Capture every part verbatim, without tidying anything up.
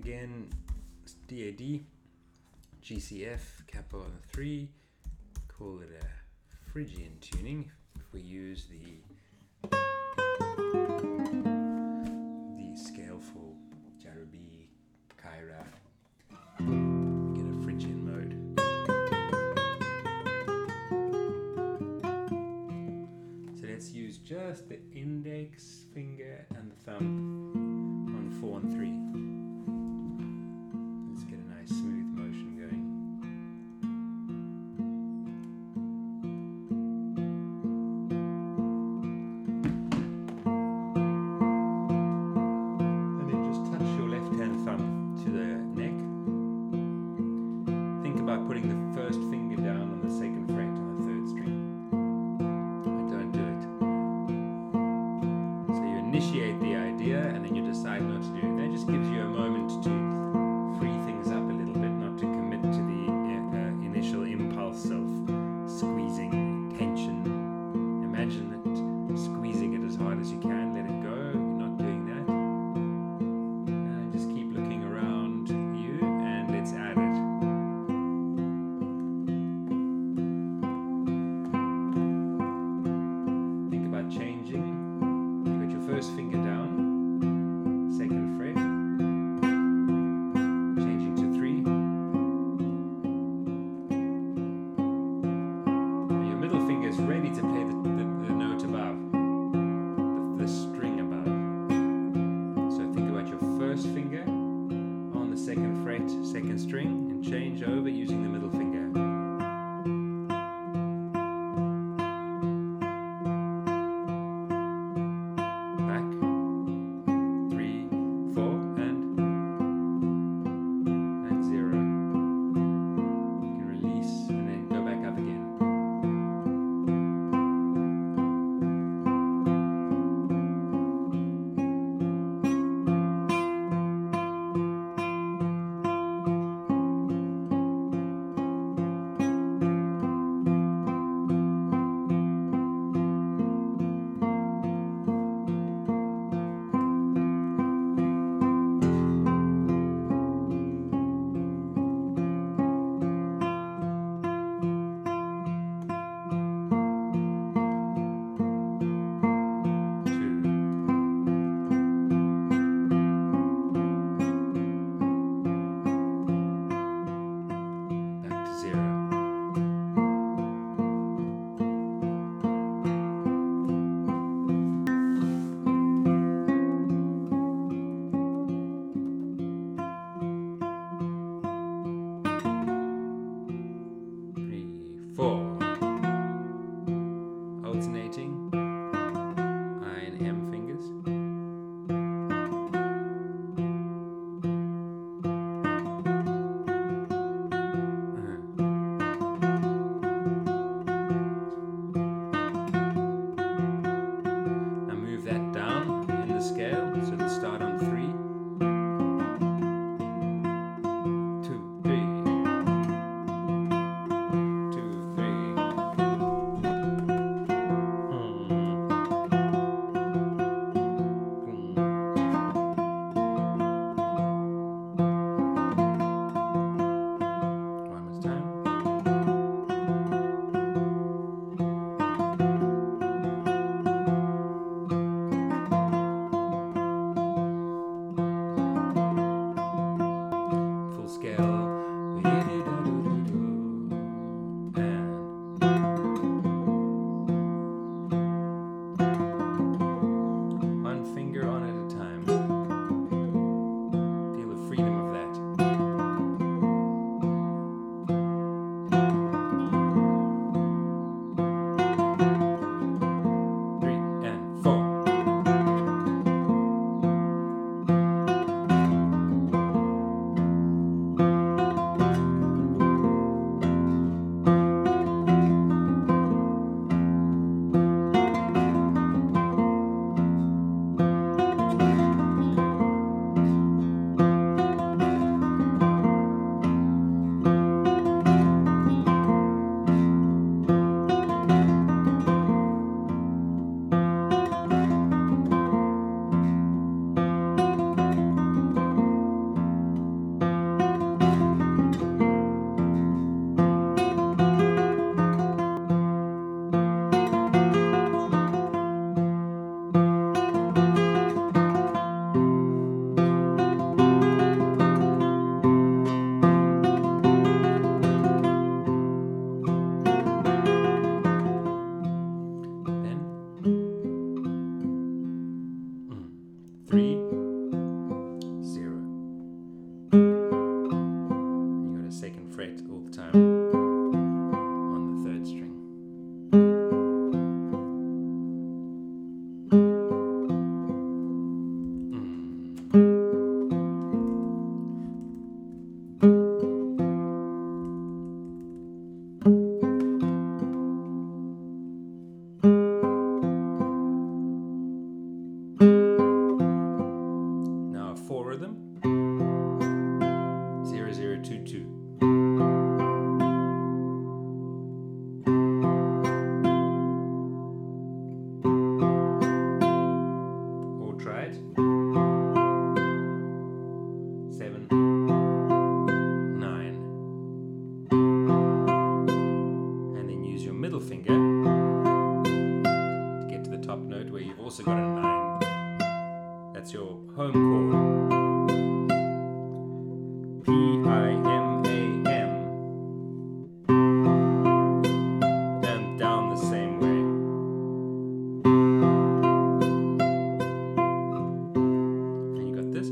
again, D A D, G C F, capo on three, call it a Phrygian tuning. If we use the the scale for Jarubi, Kyra, we get a Phrygian mode. So let's use just the index finger and the thumb on four and three. Let's get a nice smooth motion going. And then just touch your left hand thumb to the neck. Think about putting the first finger down on the second fret on the third string. I don't do it. So you initiate the idea and then you decide not to do it. That just gives you a moment to free things up a little bit, not to commit to the uh, initial impulse of squeezing tension. Imagine that squeezing it as hard as you can, let it go. You're not doing that. And just keep looking around you and let's add it. Think about changing. You got your first finger down, second fret, changing to three. And your middle finger is ready to play the, the, the note above, the, the string above. So think about your first finger on the second fret, second string, and change over using the middle finger. Back, three, four, and and zero. You can release and then go back up again. Back to zero. Three, four. Alternating I and M fingers. Now move that down in the scale, so it'll start on three. Two, three. Two, three. Hmm. also got a nine. That's your home chord. P I M A M. And down the same way. And you got this.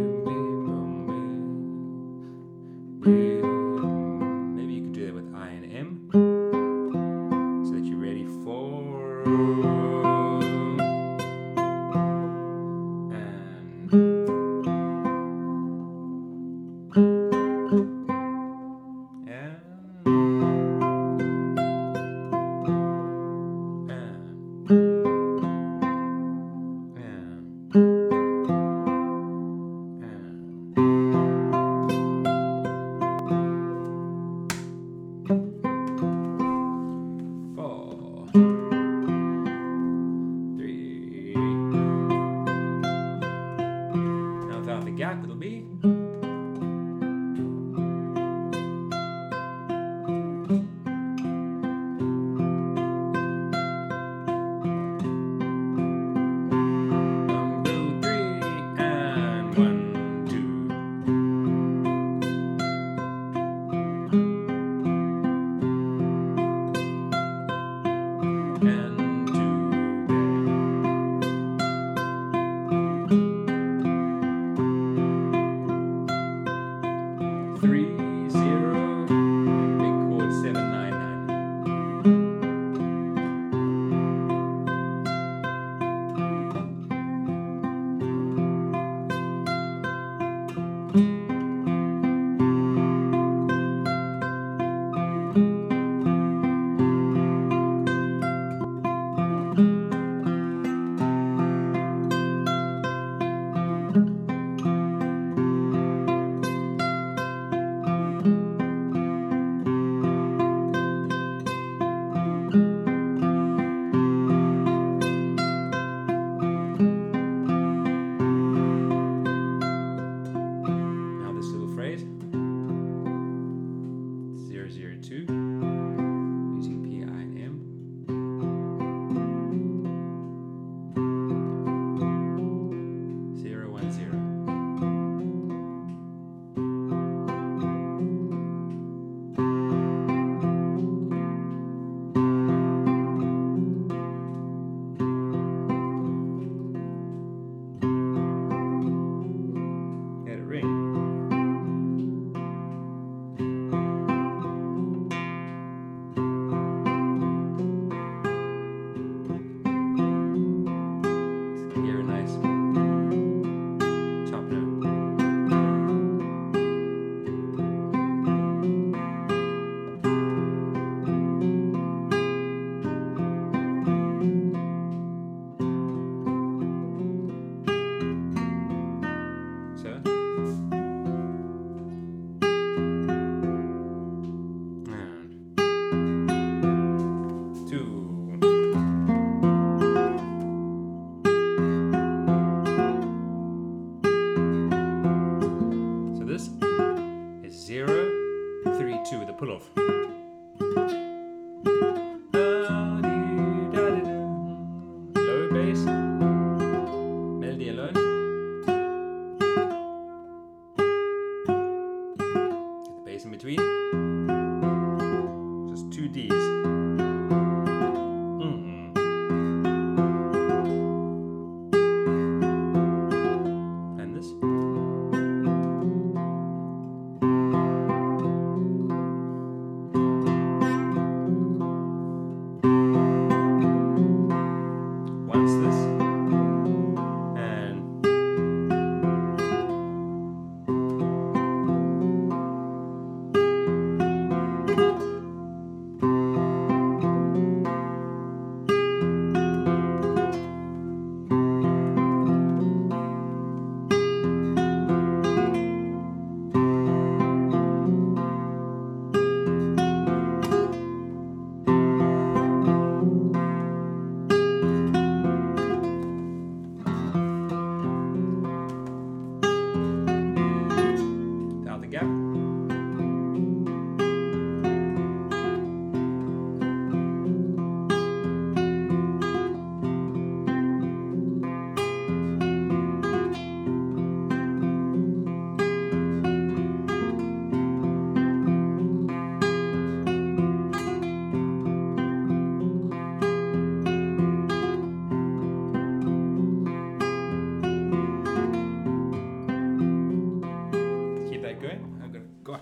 Maybe you could do that with I and M. So that you're ready for... And...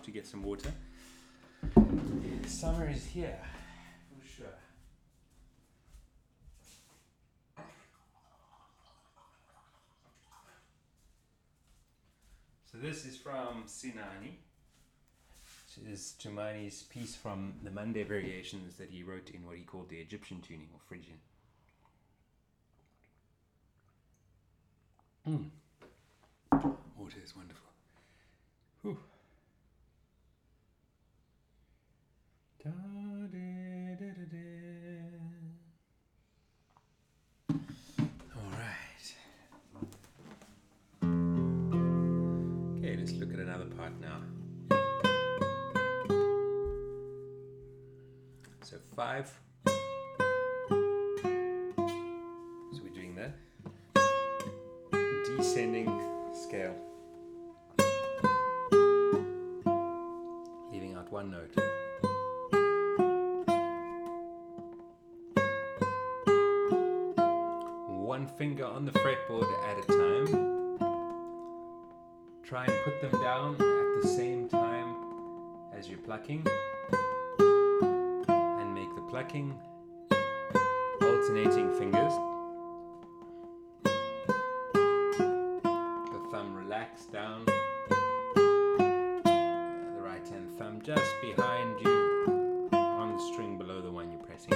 to get some water. Summer is here, for sure. So this is from Sinani. This is Toumani's piece from the Monday Variations that he wrote in what he called the Egyptian tuning, or Phrygian. Mm. Water is wonderful. Whew. Da, da, da, da, da. All right. Okay, let's look at another part now. So five. So we're doing that. Descending scale. Leaving out one note. One finger on the fretboard at a time. Try and put them down at the same time as you're plucking. And make the plucking alternating fingers. The thumb relaxed down. The right hand thumb just behind you on the string below the one you're pressing.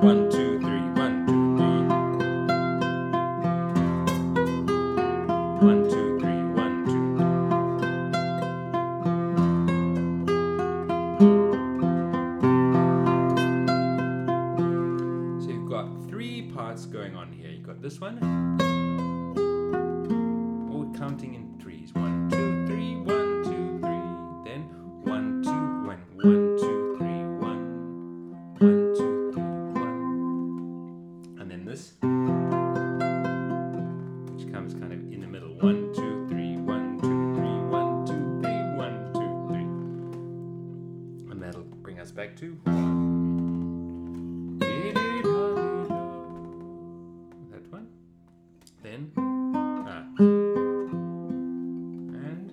One, two, three, one, two, three. One, two, three, one, two, three. So you've got three parts going on here. You've got this one. All counting in threes. One, two, three, one, two, three. Then one, two, one, one, two, three, one. One, two, three, one. And then this, which comes kind of in the middle. One, two, three, one, two, three, one, two, three, one, two, three. And that'll bring us back to that one. Then ah. And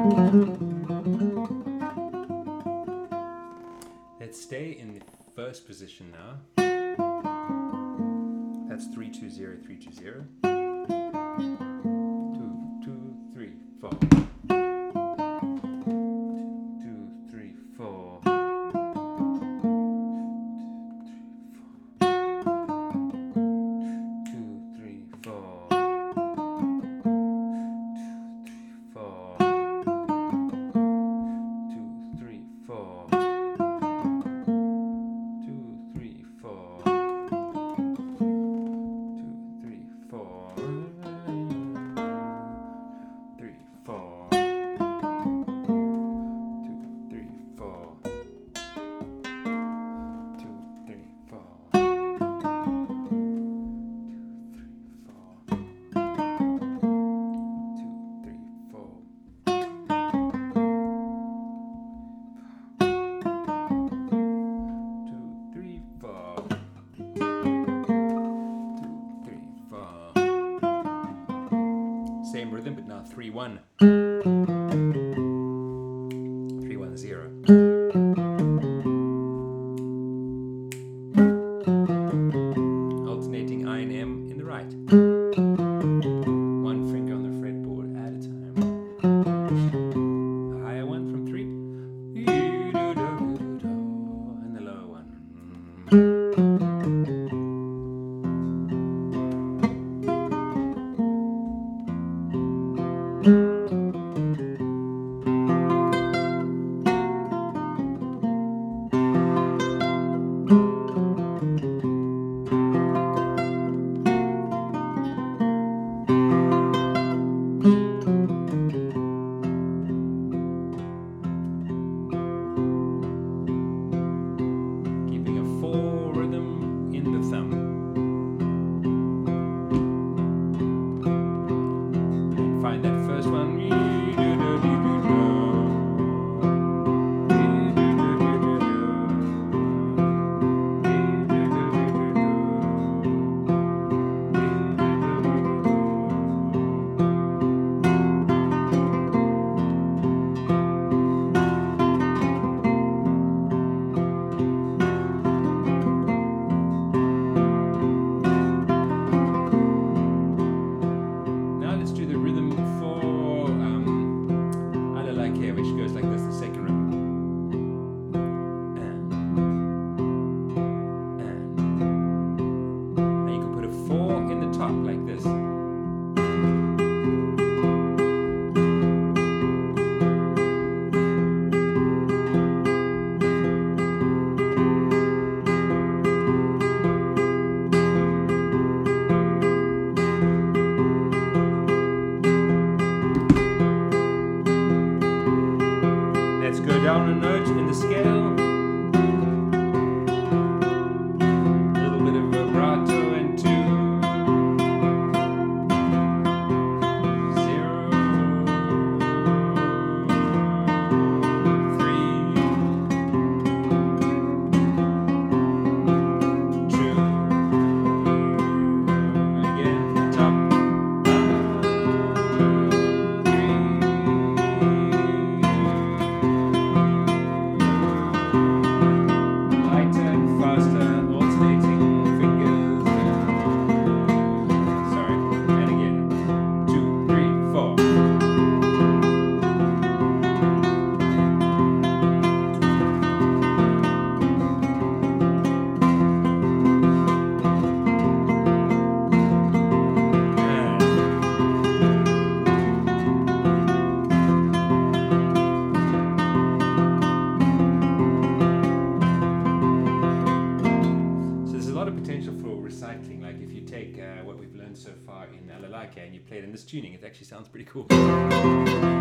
Let's stay in the first position now. That's three two zero, three two zero. Two, two, three, four. Two, three, four. Two, three, four. Two, three, four. Same rhythm, but now three one. three one zero. Alternating I and M in the right. One finger on the fretboard at a time. A higher one from three. And the lower one. Find that first one. Now let's do the rhythm for um, Alalake, which goes like this, the second rhythm. And, and. Now you can put a four in the top like this. Let's go down a note in the scale. A little bit of vibrato and two. Zero. Three. Two. Again, top. Potential for recycling, like if you take uh, what we've learned so far in Alalake and you play it in this tuning, it actually sounds pretty cool.